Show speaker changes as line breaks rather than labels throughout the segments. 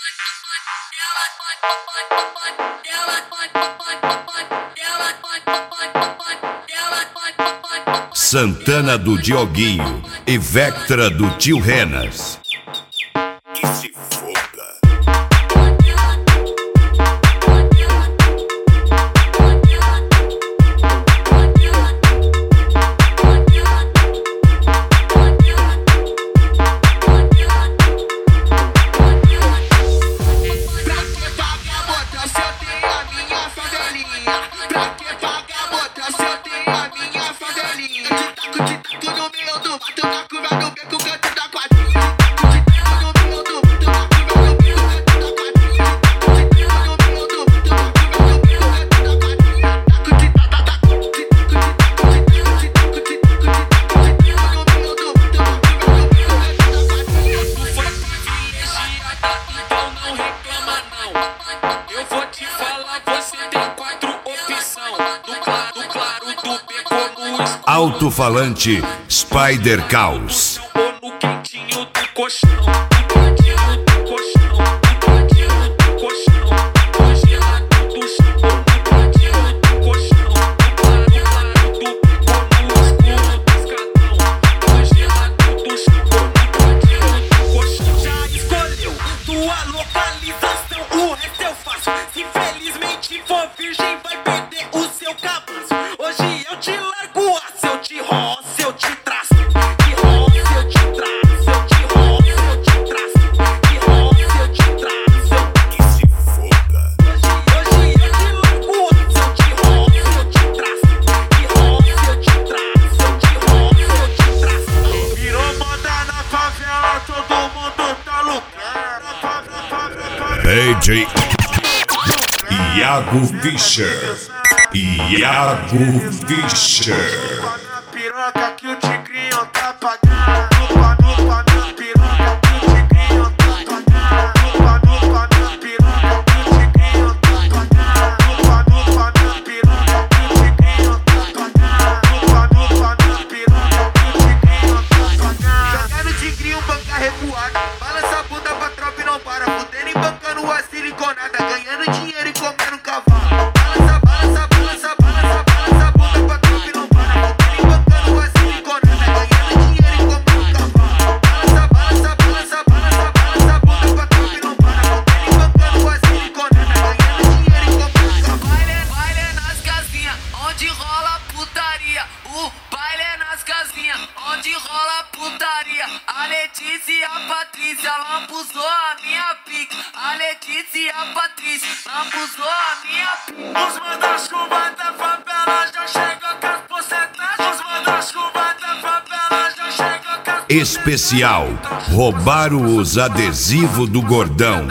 Santana do Dioguinho e Vectra do Tio Renas.
Que se foda.
Alto-falante Spider Caos.
No quentinho do colchão, no quentinho do colchão, no quentinho do colchão, congelado do chão, no quentinho do colchão, no claro do bico, no escuro do escadão, congelado do chão, no quentinho do colchão. Já escolheu tua localização, o resto eu faço. Se felizmente for virgem, vai perder o seu cabaço. Hoje eu te largo a se eu te roço, eu te traço. Que roço eu te traço, eu te roço, eu te traço. Que roço eu te traço.
Que se foda.
Hoje eu te largo a se eu te roço, eu te traço. Que roço eu te traço, eu te roço, eu te traço. Virou moda na favela, todo mundo tá loucão.
DJ Iago Fischer. Iago Fischer.
Piroca que o tigrinho tá pagando. Nupa, minha piroca que o tigrinho tá pagando. Nupa, minha piroca que o tigrinho tá pagando. Nupa, minha piroca que o tigrinho tá pagando. Nupa, minha piroca que o tigrinho tá pagando. Jogar no tigrinho, banca recuada. Balança a bunda pra tropa e não para. Fudendo e bancando a siliconada. Ganhando dinheiro e comendo cavalo. Onde rola putaria, a Letícia e a Patrícia lambuzou a minha pica. A Letícia e a Patrícia lambuzou a minha pica. Os manda-chuva da favela já chegou com as porcentagens. Os manda-chuva da favela já chegou com as
Especial: roubaram os adesivos do gordão.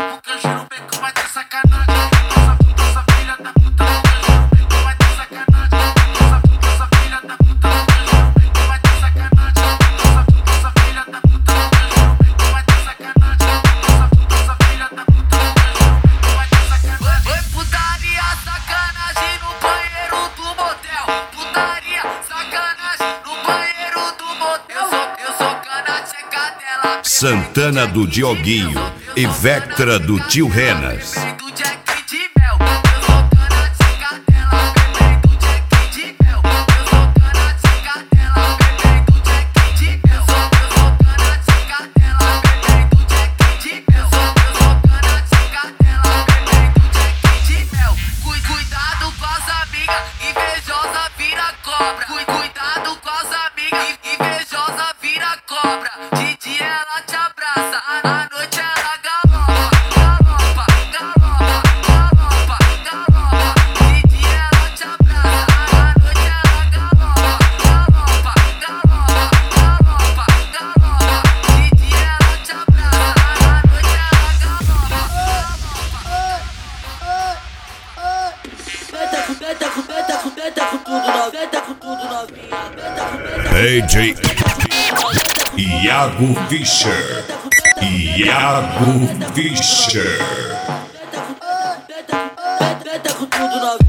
Santana do Dioguinho e Vectra do Tio Renas.
Cuidado com as amigas, invejosa vira cobra. Cuidado com as amigas, invejosa vira cobra. De dia ela te abraça, à noite ela galopa, galopa, galopa, galopa, galopa. De dia ela te abraça, à noite ela galopa, galopa, galopa, galopa, galopa. De dia ela te abraça, à noite ela
DJ Iago Fischer. Iago Fischer.
com tudo novinho.